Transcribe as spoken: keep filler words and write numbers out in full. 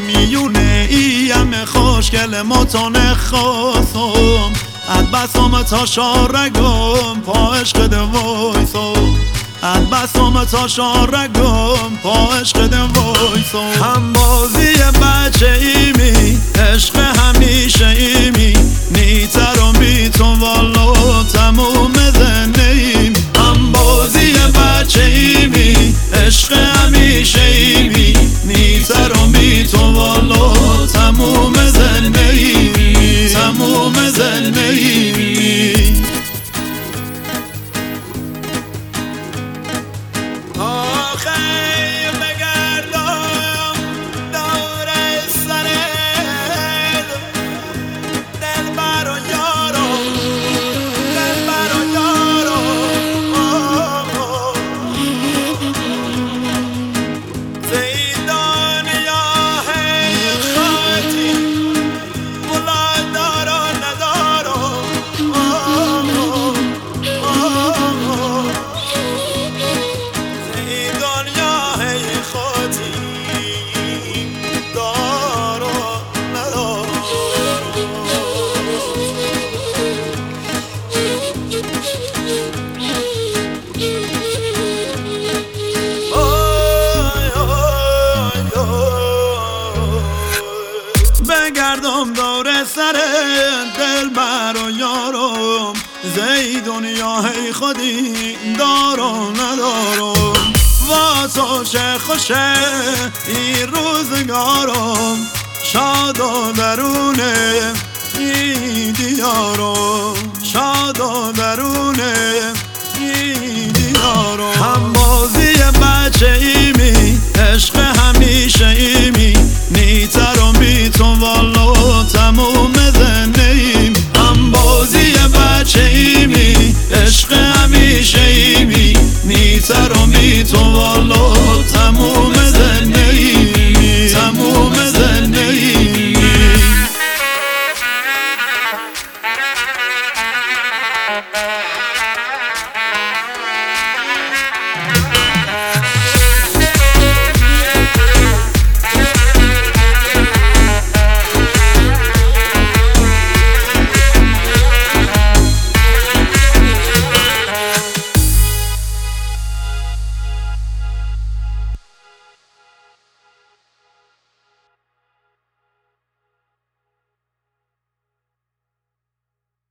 میونه ایم خوشگل متونه خواستم اد بسام تا شارگم پا عشق دوایسم اد بسام تا شارگم پا عشق دوایسم هم بازی بچه ایمی عشق همیشه ایمی نیتر و بی تو والا تموم زندگیم هم بازی بچه ایمی عشق همیشه ایمی نیتر و بی تو والا تموم زندگیم تموم زندگیم آخه بگردم دور سرت دلبر و یارو دلبر و یارو زیدان یا خاطی بلا دارو ندارو بگردم دور سر دلبر و یارم زی دنیای خودی دارو ندارم واسه چه خوشه این روزگارم شاد و درونه این دیارم شاد و درونه این دیارم هم بازی بچه ایمی عشق همیشه ایمی نیتر و بی تو والا تموم زندگیم هم بازی بچه ایمی عشق همیشه ایمی نیتر و بی تو والا تموم